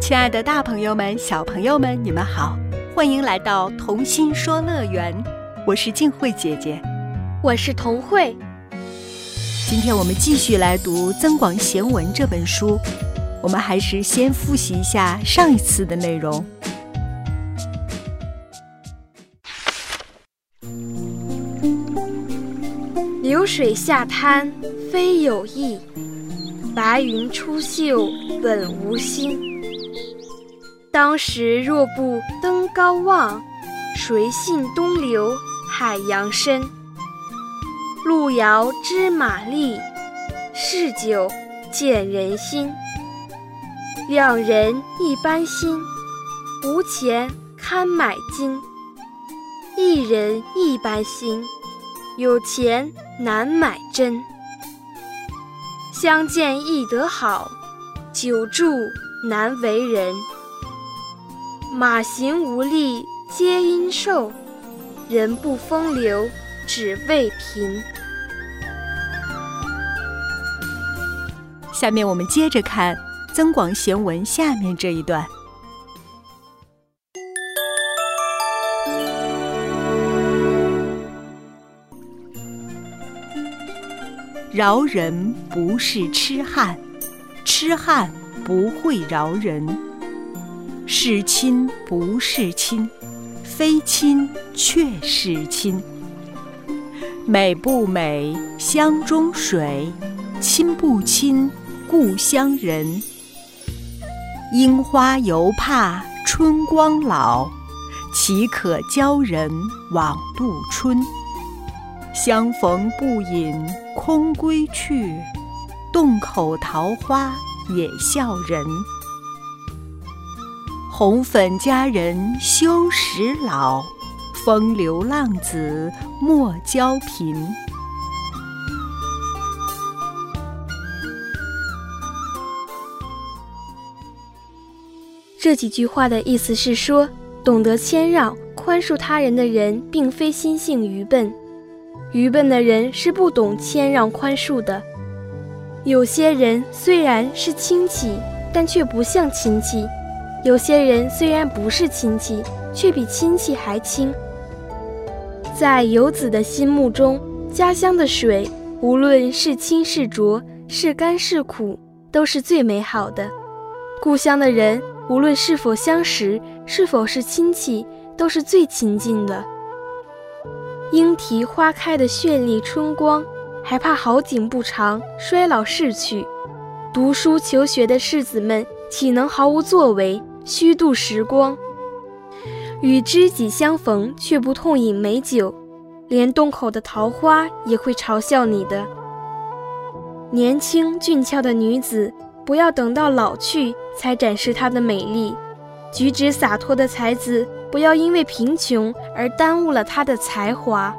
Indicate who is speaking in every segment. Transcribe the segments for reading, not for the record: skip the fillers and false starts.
Speaker 1: 亲爱的大朋友们、小朋友们，你们好，欢迎来到童心说乐园，我是静慧姐姐，
Speaker 2: 我是童慧。
Speaker 1: 今天我们继续来读《增广贤文》这本书，我们还是先复习一下上一次的内容。
Speaker 2: 流水下滩非有意，白云出岫本无心。当时若不登高望，谁信东流海洋深。路遥知马力，事久见人心。两人一般心，无钱堪买金。一人一般心，有钱难买真。相见易得好，久住难为人。马行无力皆因瘦，人不风流只为贫。
Speaker 1: 下面我们接着看《增广贤文》下面这一段。饶人不是痴汉，痴汉不会饶人。是亲不是亲，非亲却是亲。美不美乡中水，亲不亲故乡人。樱花犹怕春光老，岂可教人往度春。相逢不饮空归去，洞口桃花也笑人。红粉佳人羞时老，风流浪子莫教贫。
Speaker 2: 这几句话的意思是说，懂得谦让、宽恕他人的人，并非心性愚笨。愚笨的人是不懂谦让宽恕的。有些人虽然是亲戚，但却不像亲戚；有些人虽然不是亲戚，却比亲戚还亲。在游子的心目中，家乡的水，无论是清是浊，是甘是苦，都是最美好的。故乡的人，无论是否相识，是否是亲戚，都是最亲近的。莺啼花开的绚丽春光，还怕好景不长，衰老逝去。读书求学的士子们，岂能毫无作为，虚度时光？与知己相逢，却不痛饮美酒，连洞口的桃花也会嘲笑你的。年轻俊俏的女子，不要等到老去才展示她的美丽；举止洒脱的才子，不要因为贫穷而耽误了她的才华。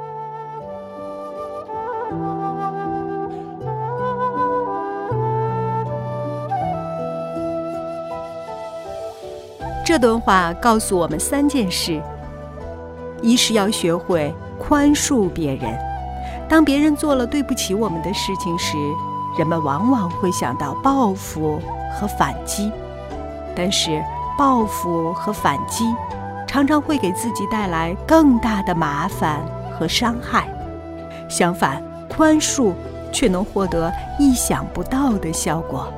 Speaker 1: 这段话告诉我们3件事：一是要学会宽恕别人。当别人做了对不起我们的事情时，人们往往会想到报复和反击，但是报复和反击常常会给自己带来更大的麻烦和伤害。相反，宽恕却能获得意想不到的效果。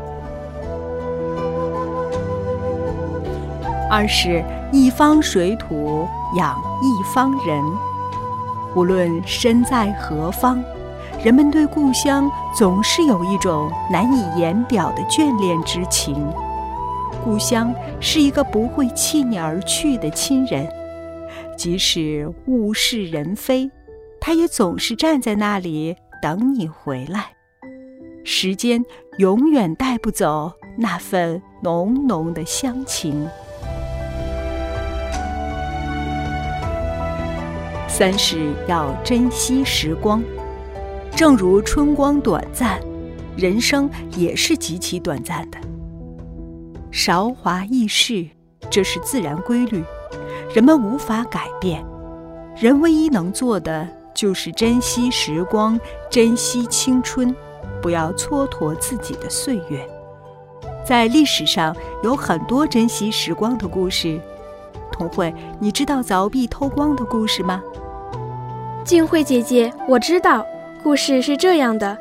Speaker 1: 二是一方水土养一方人。无论身在何方，人们对故乡总是有一种难以言表的眷恋之情。故乡是一个不会弃你而去的亲人，即使物是人非，他也总是站在那里等你回来。时间永远带不走那份浓浓的乡情。三是要珍惜时光。正如春光短暂，人生也是极其短暂的。韶华易逝，这是自然规律，人们无法改变。人唯一能做的就是珍惜时光，珍惜青春，不要蹉跎自己的岁月。 在历史上有很多珍惜时光的故事。童慧，你知道凿壁偷光的故事吗？
Speaker 2: 静慧姐姐，我知道，故事是这样的。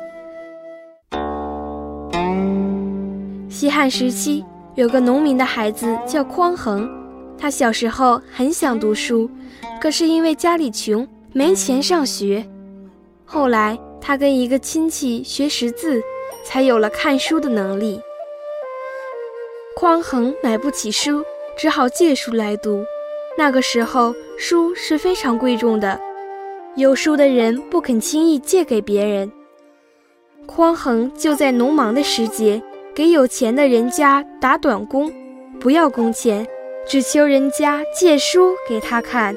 Speaker 2: 西汉时期，有个农民的孩子叫匡衡，他小时候很想读书，可是因为家里穷，没钱上学。后来他跟一个亲戚学识字，才有了看书的能力。匡衡买不起书，只好借书来读。那个时候，书是非常贵重的，有书的人不肯轻易借给别人。匡衡就在农忙的时节，给有钱的人家打短工，不要工钱，只求人家借书给他看。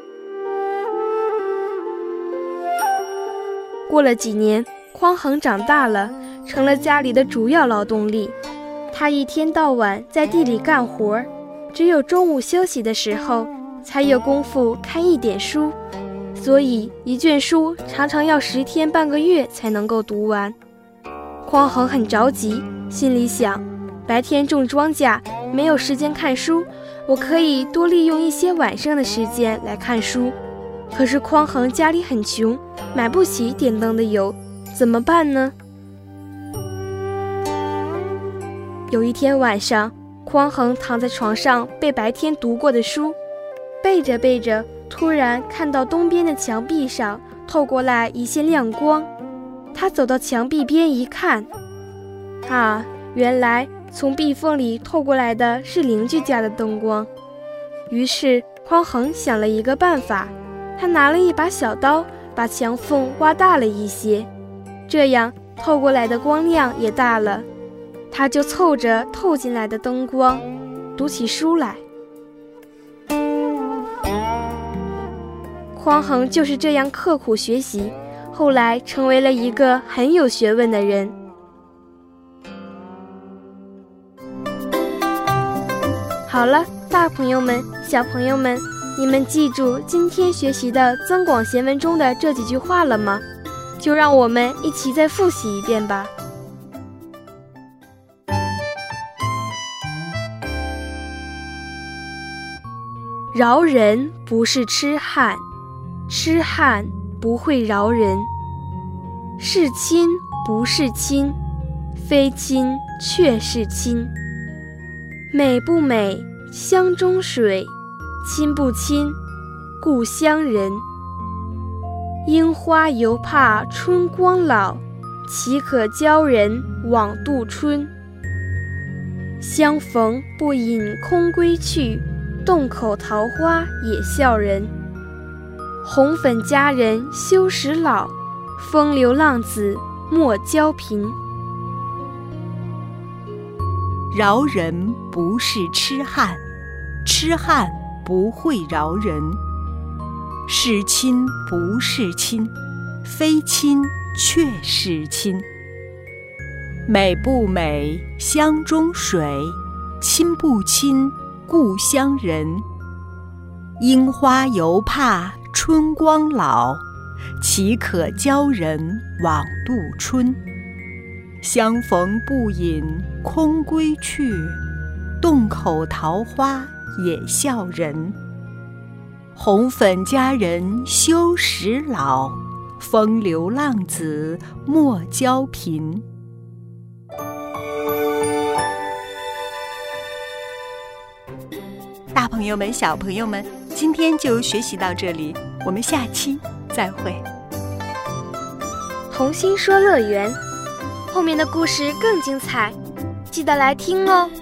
Speaker 2: 过了几年，匡衡长大了，成了家里的主要劳动力。他一天到晚在地里干活，只有中午休息的时候才有功夫看一点书，所以一卷书常常要10天半个月才能够读完。匡衡很着急，心里想，白天种庄稼没有时间看书，我可以多利用一些晚上的时间来看书。可是匡衡家里很穷，买不起点灯的油，怎么办呢？有一天晚上，匡衡躺在床上背白天读过的书，背着背着，突然看到东边的墙壁上透过来一线亮光。他走到墙壁边一看，原来从壁缝里透过来的是邻居家的灯光。于是匡衡想了一个办法，他拿了一把小刀，把墙缝挖大了一些，这样透过来的光亮也大了。他就凑着透进来的灯光，读起书来。匡衡就是这样刻苦学习，后来成为了一个很有学问的人。好了，大朋友们、小朋友们，你们记住今天学习的《增广贤文》中的这几句话了吗？就让我们一起再复习一遍吧。饶人不是痴汉，痴汉不会饶人。是亲不是亲，非亲却是亲。美不美，乡中水；亲不亲，故乡人。樱花犹怕春光老，岂可教人枉度春。相逢不饮空归去，洞口桃花也笑人。红粉佳人休使老，风流浪子莫教贫。
Speaker 1: 饶人不是痴汉，痴汉不会饶人。是亲不是亲，非亲却是亲。美不美，乡中水；亲不亲，故乡人。樱花犹怕春光老，岂可教人枉度春。相逢不饮空归去，洞口桃花也笑人。红粉佳人休使老，风流浪子莫教贫。大朋友们、小朋友们，今天就学习到这里，我们下期再会。
Speaker 2: 童心说乐园，后面的故事更精彩，记得来听哦。